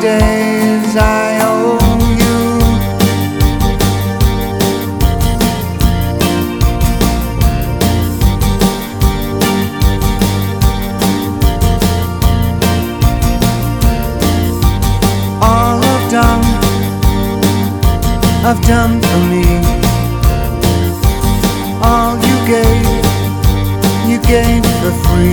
days I owe you. All I've done for me. All you gave for free.